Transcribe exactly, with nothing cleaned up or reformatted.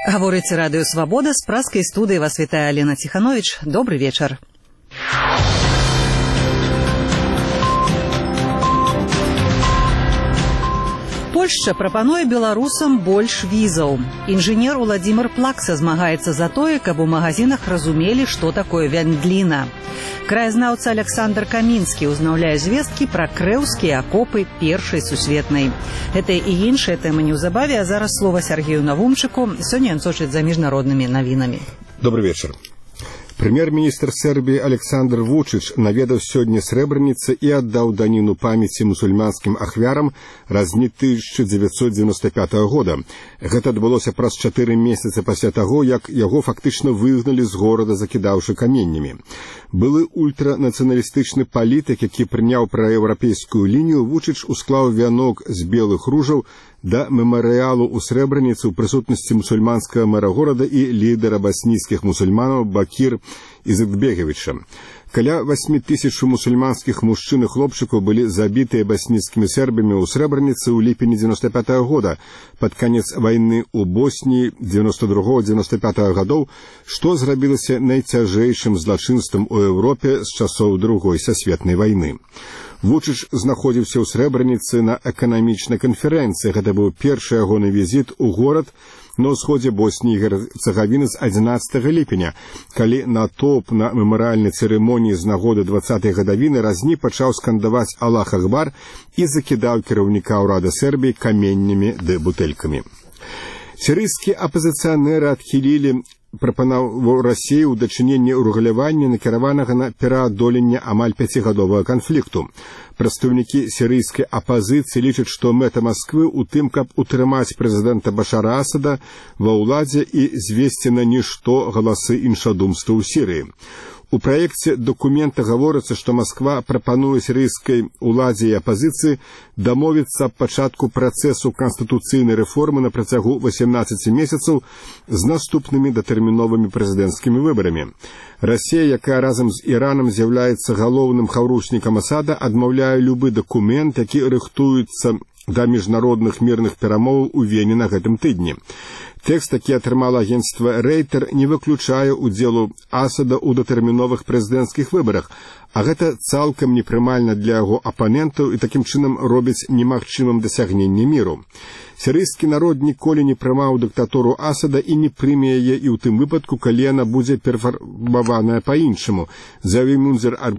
Гаворыць радыё «Свабода», з праскай студыі вас вітае Алена Ціханович. Добры вечар. Польшча прапануе беларусам больш візаў. Інжынер Уладзімір Плакса змагаецца за тое, каб у магазинах разумелі, што такое вяндліна. Краязнаўца Александр Камінскі ўзнаўляе звесткі пра крэўскія акопы першай сусветнай. Гэта і іншыя тэмы неўзабаве, а зараз слова Сергею Навумчыку. Сёння ён сочыць за міжнароднымі навінамі. Добрый вечер. Прэм'ер-міністр Сербіі Александр Вучыч наведаў сёння Срэбраніцы і аддаў даніну памяці мусульманскім ахвярам разні тысяча дзевяцьсот дзевяносто пятого года. Гэта адбылося праз чатыры месяцы пасля таго, як яго фактычна выгналі з горада, закідаўшы каменнямі. Былы ультранацыяналістычны палітык, які прыняў праеўрапейскую лінію, Вучыч усклаў вянок з белых ружаў да мемарыялу ў Срэбраніцы ў прысутнасці мусульманскага мэра горада і лідара баснійскіх мусульманаў Бакір Ізетбеговича. Каля восьмі тысяч мусульманскіх мужчын і хлопчыкаў былі забітыя баснійскімі сербамі ў Срэбраніцы ў ліпені дзевяносто пятого года, пад канец вайны ў Босніі дзевяносто другого дзевяносто пятого гадоў, што зрабілася найцяжэйшым злачынствам у Еўропе з часоў Другой сусветнай вайны. Вучыч знаходзіўся ў Срэбраніцы на эканамічнай канферэнцыі. Гэта быў першы ягоны візіт у горад на ўсходзе Босніі і Герцагавіны з адзінаццатага ліпеня, калі натоўп на мемарыяльнай цырымоніі з нагоды дваццатай гадавіны разні пачаў скандаваць «Аллах Акбар» і закідаў кіраўніка ўрада Сербіі каменнямі ды бутэлькамі. Сірыйскія апазіцыянеры адхілілі прапанову Расіі ў дачыненні урэгулявання, накіраванага на пераадоленне амаль пяцігадовага канфлікту. Прадстаўнікі сірыйскай апазіцыі лічаць, што мэта Масквы ў тым, каб утрымаць прэзідэнта Башара Асада ва ўладзе і звесці на нішто галасы іншадумства ў Сірыі. У праекце дакумента гаворыцца, што Масква прапануе сірыйскай уладзе і апазіцыі дамовіцца аб пачатку працэсу канстытуцыйнай рэформы на працягу восемнаццаці месяцаў з наступнымі датэрміновымі прэзідэнцкімі выбарамі. Расія, якая разам з Іранам з'яўляецца галоўным хаўручнікам Асада, адмаўляе любы дакумент, які рыхтуецца да міжнародных мірных перамоваў у Вене на гэтым тыдні. Тэкст, які атрымала агенцтва Рейтер, не выключае удзелу Асада ў датэрміновых прэзідэнцкіх выбарах, а гэта цалкам непрымальна для яго апанентаў і такім чынам робіць немагчымым дасягненне міру. Сірыйскі народ ніколі не прымаў дыктатуру Асада і не прыме яе і ў тым выпадку, калі яна будзе перафармаваная па-іншаму, заявіў Мунзер